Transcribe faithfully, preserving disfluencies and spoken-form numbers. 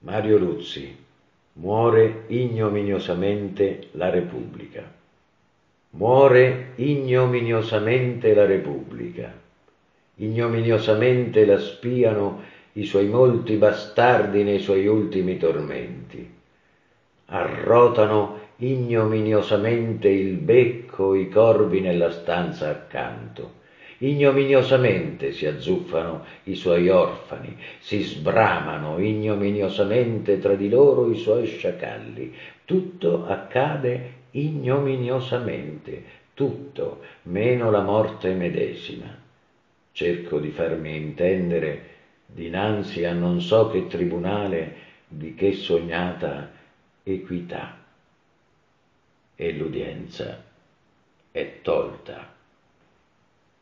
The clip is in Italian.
Mario Ruzzi, muore ignominiosamente la Repubblica. Muore ignominiosamente la Repubblica. Ignominiosamente la spiano i suoi molti bastardi nei suoi ultimi tormenti. Arrotano ignominiosamente il becco i corvi nella stanza accanto. Ignominiosamente si azzuffano i suoi orfani, si sbramano ignominiosamente tra di loro i suoi sciacalli. Tutto accade ignominiosamente, tutto, meno la morte medesima. Cerco di farmi intendere dinanzi a non so che tribunale di che sognata equità, e l'udienza è tolta.